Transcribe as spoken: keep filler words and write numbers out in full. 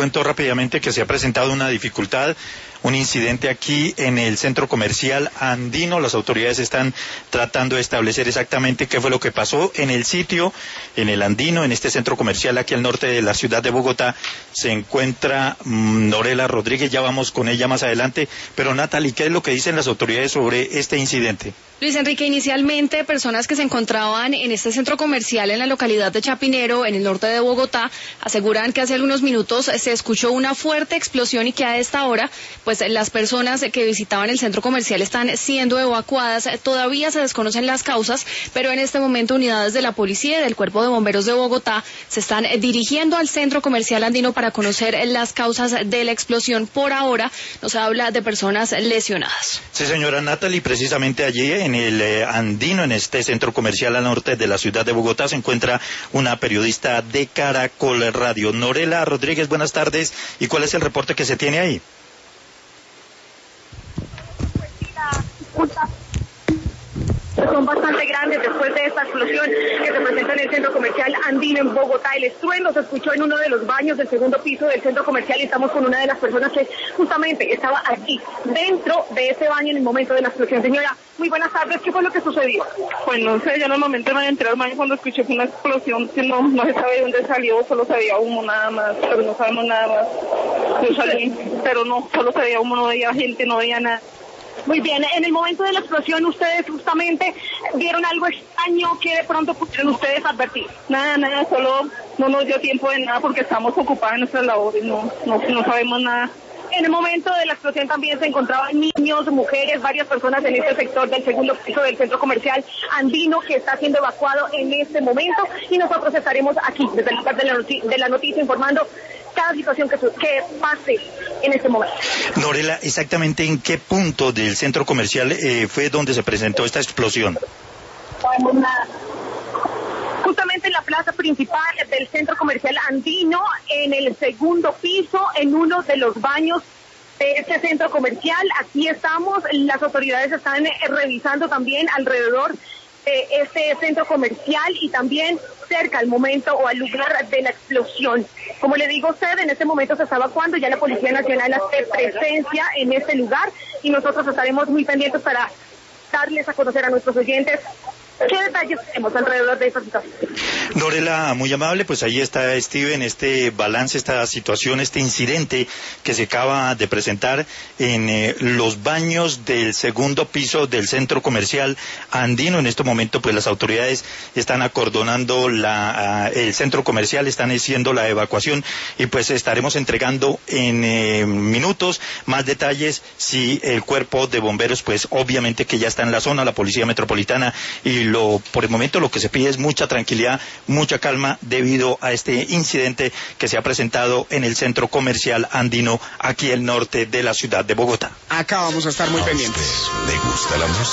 cuento rápidamente que se ha presentado una dificultad, un incidente aquí en el centro comercial Andino. Las autoridades están tratando de establecer exactamente qué fue lo que pasó en el sitio, en el Andino, en este centro comercial aquí al norte de la ciudad de Bogotá. Se encuentra mmm, Norela Rodríguez, ya vamos con ella más adelante. Pero Natalie, ¿qué es lo que dicen las autoridades sobre este incidente? Luis Enrique, inicialmente personas que se encontraban en este centro comercial en la localidad de Chapinero, en el norte de Bogotá, aseguran que hace algunos minutos se escuchó una fuerte explosión y que a esta hora, pues las personas que visitaban el centro comercial están siendo evacuadas. Todavía se desconocen las causas, pero en este momento unidades de la policía y del Cuerpo de Bomberos de Bogotá se están dirigiendo al centro comercial Andino para conocer las causas de la explosión. Por ahora no se habla de personas lesionadas. Sí, señora Natalie, precisamente allí en el eh, Andino, en este centro comercial al norte de la ciudad de Bogotá, se encuentra una periodista de Caracol Radio. Norela Rodríguez, buenas tardes. ¿Y cuál es el reporte que se tiene ahí? Son bastante grandes después de esta explosión que se presenta en el centro comercial Andino en Bogotá. El estruendo se escuchó en uno de los baños del segundo piso del centro comercial y estamos con una de las personas que justamente estaba aquí, dentro de ese baño en el momento de la explosión. Señora, muy buenas tardes, ¿qué fue lo que sucedió? Pues no sé, yo en el momento me entré al baño cuando escuché una explosión que no, no se sabe de dónde salió, solo se veía humo nada más, pero no sabemos nada más. Yo salí, pero no, solo se veía humo, no veía gente, no veía nada. Muy bien, en el momento de la explosión ustedes justamente vieron algo extraño que de pronto pudieron ustedes advertir. Nada, nada, solo no nos dio tiempo de nada porque estamos ocupados en nuestras labores, no, no, no sabemos nada. En el momento de la explosión también se encontraban niños, mujeres, varias personas en este sector del segundo piso del centro comercial Andino que está siendo evacuado en este momento y nosotros estaremos aquí desde el lugar de la, noticia, de la noticia informando cada situación que, que pase en este momento. Norela, exactamente en qué punto del centro comercial eh, fue donde se presentó esta explosión. Justamente en la plaza principal del centro comercial Andino, en el segundo piso, en uno de los baños de este centro comercial. Aquí estamos, las autoridades están eh, revisando también alrededor de este centro comercial y también cerca al momento o al lugar de la explosión. Como le digo a usted, en este momento se está evacuando, ya la Policía Nacional hace presencia en este lugar y nosotros estaremos muy pendientes para darles a conocer a nuestros oyentes ¿qué detalles tenemos alrededor de esta situación? Norela, muy amable, pues ahí está Steven, este balance, esta situación, este incidente que se acaba de presentar en eh, los baños del segundo piso del centro comercial Andino. En este momento, pues las autoridades están acordonando la, uh, el centro comercial, están haciendo la evacuación y pues estaremos entregando en eh, minutos más detalles si el cuerpo de bomberos, pues obviamente que ya está en la zona, la Policía Metropolitana y Lo, por el momento lo que se pide es mucha tranquilidad, mucha calma debido a este incidente que se ha presentado en el centro comercial Andino, aquí al norte de la ciudad de Bogotá. Acá vamos a estar muy pendientes. ¿Le gusta la música?